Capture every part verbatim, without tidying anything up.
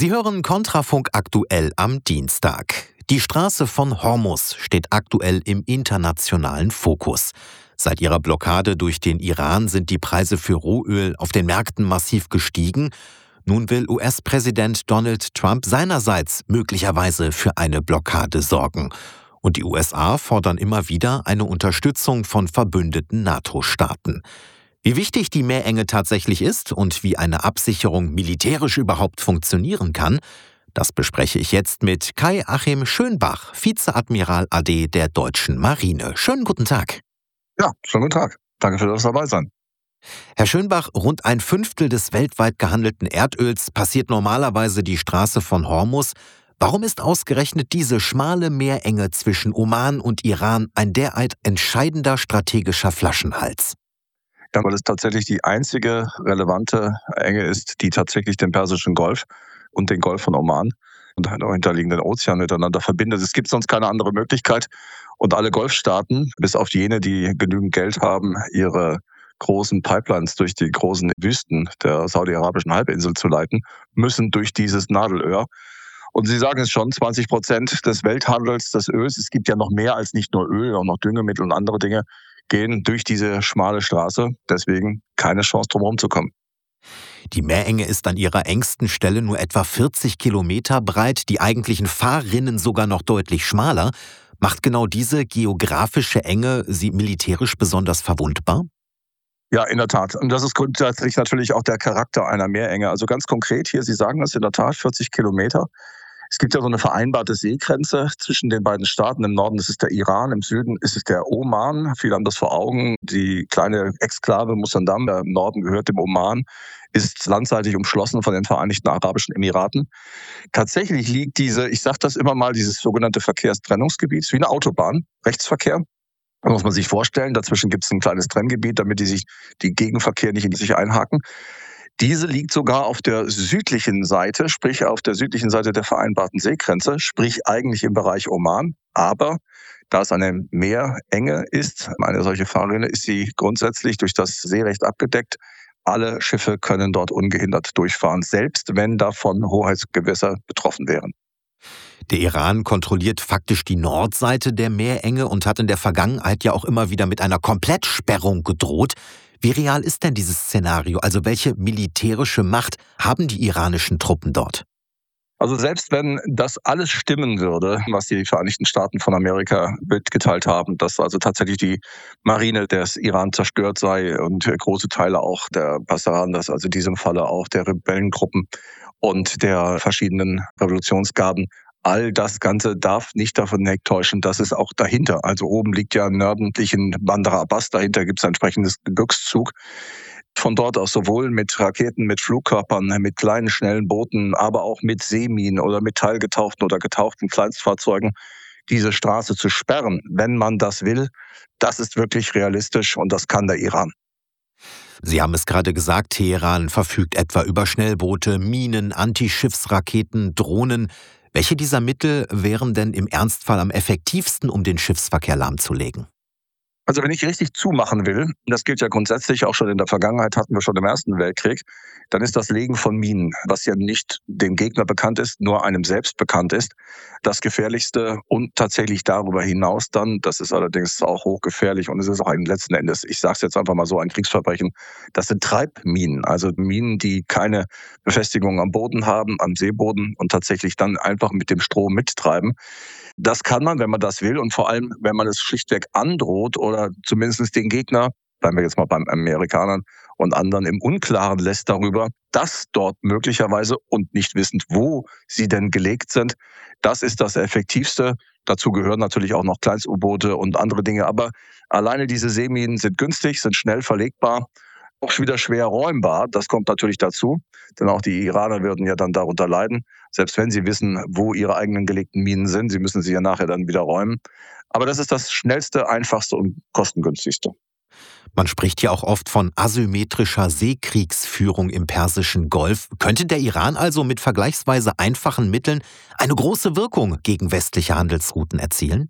Sie hören Kontrafunk aktuell am Dienstag. Die Straße von Hormuz steht aktuell im internationalen Fokus. Seit ihrer Blockade durch den Iran sind die Preise für Rohöl auf den Märkten massiv gestiegen. Nun will U S-Präsident Donald Trump seinerseits möglicherweise für eine Blockade sorgen. Und die U S A fordern immer wieder eine Unterstützung von verbündeten NATO-Staaten. Wie wichtig die Meerenge tatsächlich ist und wie eine Absicherung militärisch überhaupt funktionieren kann, das bespreche ich jetzt mit Kai-Achim Schönbach, Vizeadmiral A D der Deutschen Marine. Schönen guten Tag. Ja, schönen guten Tag. Danke für das Dabeisein. Herr Schönbach, rund ein Fünftel des weltweit gehandelten Erdöls passiert normalerweise die Straße von Hormuz. Warum ist ausgerechnet diese schmale Meerenge zwischen Oman und Iran ein derart entscheidender strategischer Flaschenhals? Ja, weil es tatsächlich die einzige relevante Enge ist, die tatsächlich den Persischen Golf und den Golf von Oman und den dahinterliegenden Ozean miteinander verbindet. Es gibt sonst keine andere Möglichkeit. Und alle Golfstaaten, bis auf jene, die genügend Geld haben, ihre großen Pipelines durch die großen Wüsten der saudi-arabischen Halbinsel zu leiten, müssen durch dieses Nadelöhr. Und Sie sagen es schon, zwanzig Prozent des Welthandels des Öls, es gibt ja noch mehr als nicht nur Öl, auch noch Düngemittel und andere Dinge, gehen durch diese schmale Straße. Deswegen keine Chance, drum herum zu kommen. Die Meerenge ist an ihrer engsten Stelle nur etwa vierzig Kilometer breit, die eigentlichen Fahrrinnen sogar noch deutlich schmaler. Macht genau diese geografische Enge sie militärisch besonders verwundbar? Ja, in der Tat. Und das ist grundsätzlich natürlich auch der Charakter einer Meerenge. Also ganz konkret hier, Sie sagen das in der Tat, vierzig Kilometer. Es gibt ja so eine vereinbarte Seegrenze zwischen den beiden Staaten. Im Norden ist es der Iran, im Süden ist es der Oman. Viele haben das vor Augen. Die kleine Exklave Musandam, der im Norden gehört dem Oman, ist landseitig umschlossen von den Vereinigten Arabischen Emiraten. Tatsächlich liegt diese, ich sage das immer mal, dieses sogenannte Verkehrstrennungsgebiet, wie eine Autobahn, Rechtsverkehr. Da muss man sich vorstellen, dazwischen gibt es ein kleines Trenngebiet, damit die sich die Gegenverkehr nicht in sich einhaken. Diese liegt sogar auf der südlichen Seite, sprich auf der südlichen Seite der vereinbarten Seegrenze, sprich eigentlich im Bereich Oman. Aber da es eine Meerenge ist, eine solche Fahrrinne, ist sie grundsätzlich durch das Seerecht abgedeckt. Alle Schiffe können dort ungehindert durchfahren, selbst wenn davon Hoheitsgewässer betroffen wären. Der Iran kontrolliert faktisch die Nordseite der Meerenge und hat in der Vergangenheit ja auch immer wieder mit einer Komplettsperrung gedroht. Wie real ist denn dieses Szenario? Also welche militärische Macht haben die iranischen Truppen dort? Also selbst wenn das alles stimmen würde, was die Vereinigten Staaten von Amerika mitgeteilt haben, dass also tatsächlich die Marine des Iran zerstört sei und große Teile auch der Pasdaran, dass also in diesem Falle auch der Rebellengruppen und der verschiedenen Revolutionsgarden, all das Ganze darf nicht davon wegtäuschen, dass es auch dahinter, also oben liegt ja im nördlichen Bandar Abbas, dahinter gibt es ein entsprechendes Gebirgszug. Von dort aus sowohl mit Raketen, mit Flugkörpern, mit kleinen, schnellen Booten, aber auch mit Seeminen oder mit teilgetauchten oder getauchten Kleinstfahrzeugen diese Straße zu sperren, wenn man das will, das ist wirklich realistisch und das kann der Iran. Sie haben es gerade gesagt, Teheran verfügt etwa über Schnellboote, Minen, Antischiffsraketen, Drohnen. Welche dieser Mittel wären denn im Ernstfall am effektivsten, um den Schiffsverkehr lahmzulegen? Also wenn ich richtig zumachen will, das gilt ja grundsätzlich auch schon in der Vergangenheit, hatten wir schon im Ersten Weltkrieg, dann ist das Legen von Minen, was ja nicht dem Gegner bekannt ist, nur einem selbst bekannt ist, das Gefährlichste und tatsächlich darüber hinaus dann, das ist allerdings auch hochgefährlich und es ist auch ein letzten Endes, ich sage es jetzt einfach mal so, ein Kriegsverbrechen, das sind Treibminen, also Minen, die keine Befestigung am Boden haben, am Seeboden und tatsächlich dann einfach mit dem Strom mittreiben. Das kann man, wenn man das will und vor allem, wenn man es schlichtweg androht oder zumindest den Gegner, bleiben wir jetzt mal beim Amerikanern und anderen im Unklaren lässt darüber, dass dort möglicherweise und nicht wissend, wo sie denn gelegt sind. Das ist das Effektivste. Dazu gehören natürlich auch noch Kleinst-U-Boote und andere Dinge. Aber alleine diese Seeminen sind günstig, sind schnell verlegbar, auch wieder schwer räumbar. Das kommt natürlich dazu, denn auch die Iraner würden ja dann darunter leiden, selbst wenn sie wissen, wo ihre eigenen gelegten Minen sind. Sie müssen sie ja nachher dann wieder räumen. Aber das ist das schnellste, einfachste und kostengünstigste. Man spricht ja auch oft von asymmetrischer Seekriegsführung im Persischen Golf. Könnte der Iran also mit vergleichsweise einfachen Mitteln eine große Wirkung gegen westliche Handelsrouten erzielen?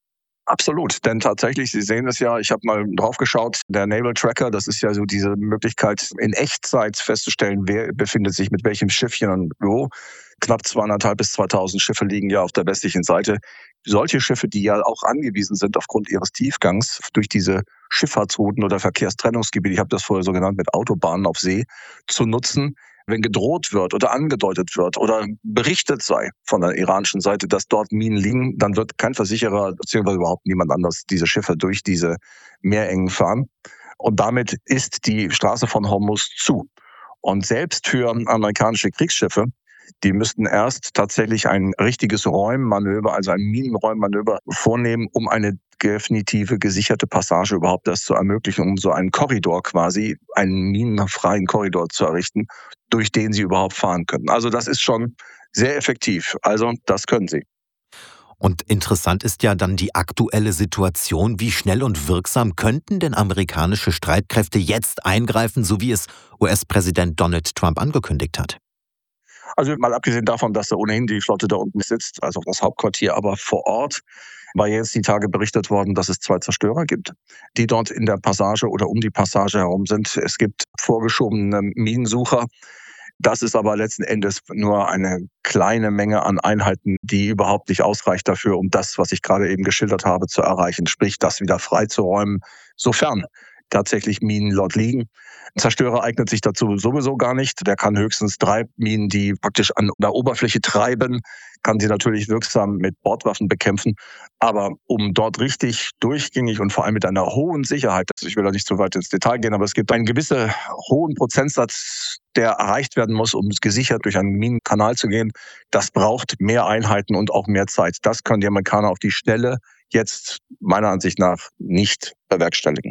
Absolut, denn tatsächlich, Sie sehen es ja, ich habe mal drauf geschaut, der Naval Tracker, das ist ja so diese Möglichkeit, in Echtzeit festzustellen, wer befindet sich mit welchem Schiffchen und wo. knapp zweitausendfünfhundert bis zweitausend Schiffe liegen ja auf der westlichen Seite. Solche Schiffe, die ja auch angewiesen sind aufgrund ihres Tiefgangs durch diese Schifffahrtsrouten oder Verkehrstrennungsgebiete, ich habe das vorher so genannt, mit Autobahnen auf See, zu nutzen, wenn gedroht wird oder angedeutet wird oder berichtet sei von der iranischen Seite, dass dort Minen liegen, dann wird kein Versicherer bzw. überhaupt niemand anders diese Schiffe durch diese Meerengen fahren. Und damit ist die Straße von Hormuz zu. Und selbst für amerikanische Kriegsschiffe, die müssten erst tatsächlich ein richtiges Räummanöver, also ein Minenräummanöver vornehmen, um eine definitive gesicherte Passage überhaupt erst zu ermöglichen, um so einen Korridor quasi, einen minenfreien Korridor zu errichten, durch den sie überhaupt fahren können. Also das ist schon sehr effektiv. Also das können sie. Und interessant ist ja dann die aktuelle Situation. Wie schnell und wirksam könnten denn amerikanische Streitkräfte jetzt eingreifen, so wie es U S-Präsident Donald Trump angekündigt hat? Also mal abgesehen davon, dass da ohnehin die Flotte da unten sitzt, also das Hauptquartier, aber vor Ort war jetzt die Tage berichtet worden, dass es zwei Zerstörer gibt, die dort in der Passage oder um die Passage herum sind. Es gibt vorgeschobene Minensucher. Das ist aber letzten Endes nur eine kleine Menge an Einheiten, die überhaupt nicht ausreicht dafür, um das, was ich gerade eben geschildert habe, zu erreichen. Sprich, das wieder freizuräumen, sofern tatsächlich Minen dort liegen. Ein Zerstörer eignet sich dazu sowieso gar nicht. Der kann höchstens Treibminen, die praktisch an der Oberfläche treiben, kann sie natürlich wirksam mit Bordwaffen bekämpfen. Aber um dort richtig durchgängig und vor allem mit einer hohen Sicherheit, also ich will da nicht so weit ins Detail gehen, aber es gibt einen gewissen hohen Prozentsatz, der erreicht werden muss, um gesichert durch einen Minenkanal zu gehen. Das braucht mehr Einheiten und auch mehr Zeit. Das können die Amerikaner auf die Schnelle jetzt meiner Ansicht nach nicht bewerkstelligen.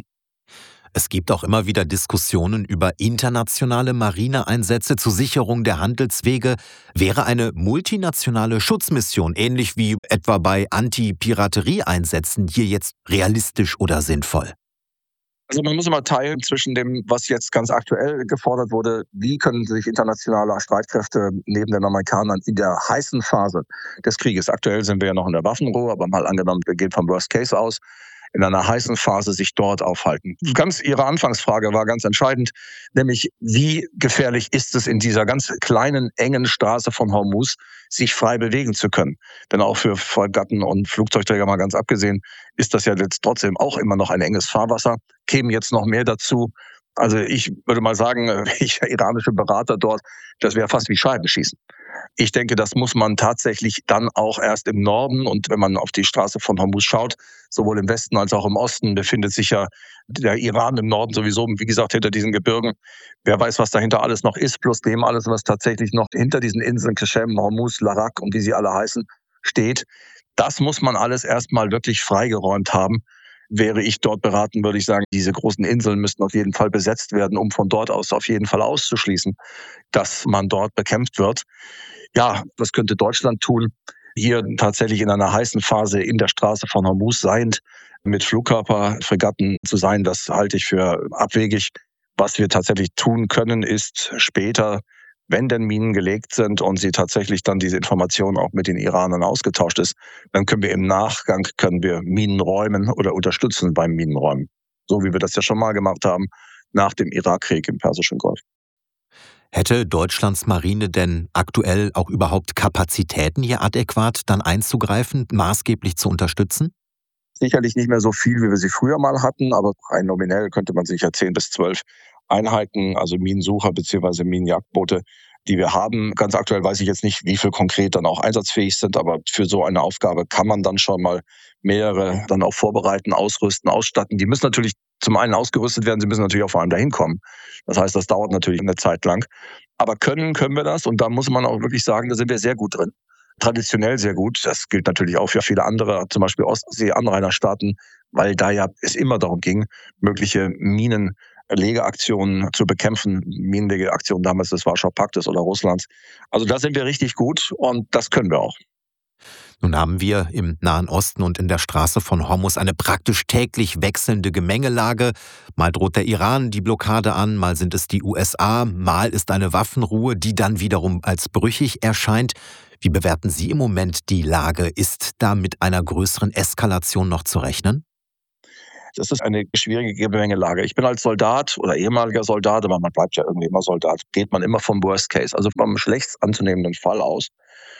Es gibt auch immer wieder Diskussionen über internationale Marineeinsätze zur Sicherung der Handelswege. Wäre eine multinationale Schutzmission, ähnlich wie etwa bei Anti-Piraterie-Einsätzen, hier jetzt realistisch oder sinnvoll? Also man muss immer teilen zwischen dem, was jetzt ganz aktuell gefordert wurde, wie können sich internationale Streitkräfte neben den Amerikanern in der heißen Phase des Krieges, aktuell sind wir ja noch in der Waffenruhe, aber mal angenommen, wir gehen vom Worst Case aus, in einer heißen Phase sich dort aufhalten. Ganz Ihre Anfangsfrage war ganz entscheidend, nämlich wie gefährlich ist es in dieser ganz kleinen, engen Straße von Hormuz, sich frei bewegen zu können. Denn auch für Fregatten und Flugzeugträger mal ganz abgesehen, ist das ja jetzt trotzdem auch immer noch ein enges Fahrwasser. Kämen jetzt noch mehr dazu. Also ich würde mal sagen, ich iranische Berater dort, das wäre fast wie Scheibenschießen. Ich denke, das muss man tatsächlich dann auch erst im Norden und wenn man auf die Straße von Hormuz schaut, sowohl im Westen als auch im Osten befindet sich ja der Iran im Norden sowieso, wie gesagt, hinter diesen Gebirgen. Wer weiß, was dahinter alles noch ist, plus dem alles, was tatsächlich noch hinter diesen Inseln, Qashem, Hormuz, Larak und wie sie alle heißen, steht. Das muss man alles erstmal wirklich freigeräumt haben. Wäre ich dort beraten, würde ich sagen, diese großen Inseln müssten auf jeden Fall besetzt werden, um von dort aus auf jeden Fall auszuschließen, dass man dort bekämpft wird. Ja, was könnte Deutschland tun? Hier tatsächlich in einer heißen Phase in der Straße von Hormuz seiend, mit Flugkörperfregatten zu sein, das halte ich für abwegig. Was wir tatsächlich tun können, ist später, wenn denn Minen gelegt sind und sie tatsächlich dann diese Information auch mit den Iranern ausgetauscht ist, dann können wir im Nachgang können wir Minen räumen oder unterstützen beim Minenräumen. So wie wir das ja schon mal gemacht haben nach dem Irakkrieg im Persischen Golf. Hätte Deutschlands Marine denn aktuell auch überhaupt Kapazitäten, hier adäquat dann einzugreifen, maßgeblich zu unterstützen? Sicherlich nicht mehr so viel, wie wir sie früher mal hatten, aber rein nominell könnte man sicher zehn bis zwölf Einheiten, also Minensucher bzw. Minenjagdboote, die wir haben. Ganz aktuell weiß ich jetzt nicht, wie viel konkret dann auch einsatzfähig sind, aber für so eine Aufgabe kann man dann schon mal mehrere dann auch vorbereiten, ausrüsten, ausstatten. Die müssen natürlich zum einen ausgerüstet werden, sie müssen natürlich auch vor allem dahin kommen. Das heißt, das dauert natürlich eine Zeit lang. Aber können, können wir das und da muss man auch wirklich sagen, da sind wir sehr gut drin. Traditionell sehr gut. Das gilt natürlich auch für viele andere, zum Beispiel Ostsee-Anrainerstaaten, weil da ja es immer darum ging, mögliche Minenlegeaktionen zu bekämpfen. Minenlegeaktionen damals des Warschauer Paktes oder Russlands. Also da sind wir richtig gut und das können wir auch. Nun haben wir im Nahen Osten und in der Straße von Hormuz eine praktisch täglich wechselnde Gemengelage. Mal droht der Iran die Blockade an, mal sind es die U S A, mal ist eine Waffenruhe, die dann wiederum als brüchig erscheint. Wie bewerten Sie im Moment die Lage? Ist da mit einer größeren Eskalation noch zu rechnen? es ist eine schwierige Gemengelage. Ich bin als Soldat oder ehemaliger Soldat, aber man bleibt ja irgendwie immer Soldat, geht man immer vom Worst Case, also vom schlechtst anzunehmenden Fall aus.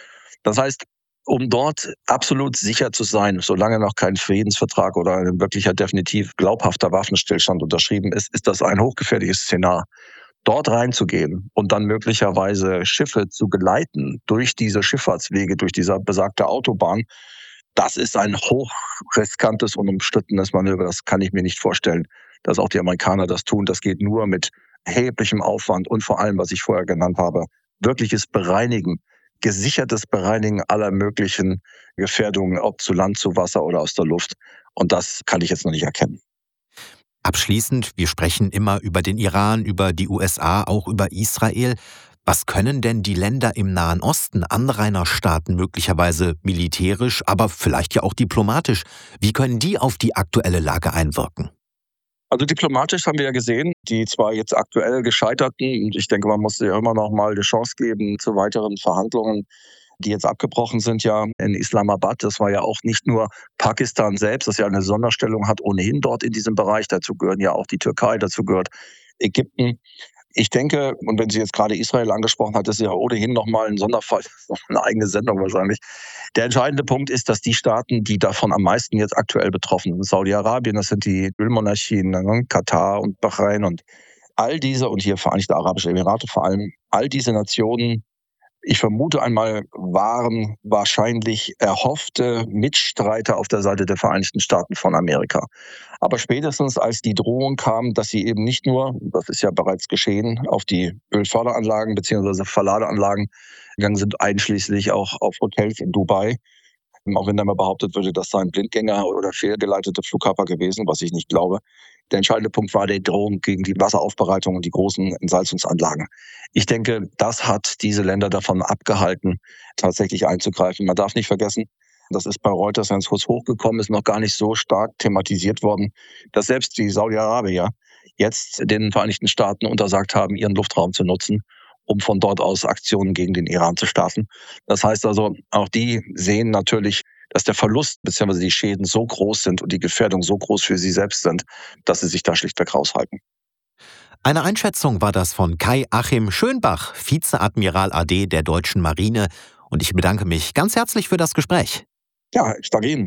Das heißt, um dort absolut sicher zu sein, solange noch kein Friedensvertrag oder ein wirklicher definitiv glaubhafter Waffenstillstand unterschrieben ist, ist das ein hochgefährliches Szenario. Dort reinzugehen und dann möglicherweise Schiffe zu geleiten durch diese Schifffahrtswege, durch diese besagte Autobahn, das ist ein hochriskantes und umstrittenes Manöver. Das kann ich mir nicht vorstellen, dass auch die Amerikaner das tun. Das geht nur mit erheblichem Aufwand und vor allem, was ich vorher genannt habe, wirkliches Bereinigen, gesichertes Bereinigen aller möglichen Gefährdungen, ob zu Land, zu Wasser oder aus der Luft. Und das kann ich jetzt noch nicht erkennen. Abschließend, wir sprechen immer über den Iran, über die U S A, auch über Israel. Was können denn die Länder im Nahen Osten, Anrainerstaaten möglicherweise militärisch, aber vielleicht ja auch diplomatisch, wie können die auf die aktuelle Lage einwirken? Also diplomatisch haben wir ja gesehen, die zwar jetzt aktuell gescheiterten, und ich denke, man muss ja immer noch mal eine Chance geben zu weiteren Verhandlungen, die jetzt abgebrochen sind ja in Islamabad. Das war ja auch nicht nur Pakistan selbst, das ja eine Sonderstellung hat ohnehin dort in diesem Bereich. Dazu gehören ja auch die Türkei, dazu gehört Ägypten. Ich denke, und wenn sie jetzt gerade Israel angesprochen hat, das ist ja ohnehin nochmal ein Sonderfall, eine eigene Sendung wahrscheinlich. Der entscheidende Punkt ist, dass die Staaten, die davon am meisten jetzt aktuell betroffen sind, Saudi-Arabien, das sind die Ölmonarchien, ne, Katar und Bahrain und all diese, und hier Vereinigte Arabische Emirate vor allem, all diese Nationen, ich vermute einmal, waren wahrscheinlich erhoffte Mitstreiter auf der Seite der Vereinigten Staaten von Amerika. Aber spätestens als die Drohung kam, dass sie eben nicht nur, das ist ja bereits geschehen, auf die Ölförderanlagen bzw. Verladeanlagen gegangen sind, einschließlich auch auf Hotels in Dubai, auch wenn dann mal behauptet würde, das seien Blindgänger oder fehlgeleitete Flugkörper gewesen, was ich nicht glaube. Der entscheidende Punkt war die Drohung gegen die Wasseraufbereitung und die großen Entsalzungsanlagen. Ich denke, das hat diese Länder davon abgehalten, tatsächlich einzugreifen. Man darf nicht vergessen, das ist bei Reuters, wenn es kurz hochgekommen ist, noch gar nicht so stark thematisiert worden, dass selbst die Saudi-Arabier jetzt den Vereinigten Staaten untersagt haben, ihren Luftraum zu nutzen, um von dort aus Aktionen gegen den Iran zu starten. Das heißt also, auch die sehen natürlich, dass der Verlust bzw. die Schäden so groß sind und die Gefährdung so groß für sie selbst sind, dass sie sich da schlichtweg raushalten. Eine Einschätzung war das von Kai-Achim Schönbach, Vizeadmiral A D der Deutschen Marine. Und ich bedanke mich ganz herzlich für das Gespräch. Ja, ich danke Ihnen.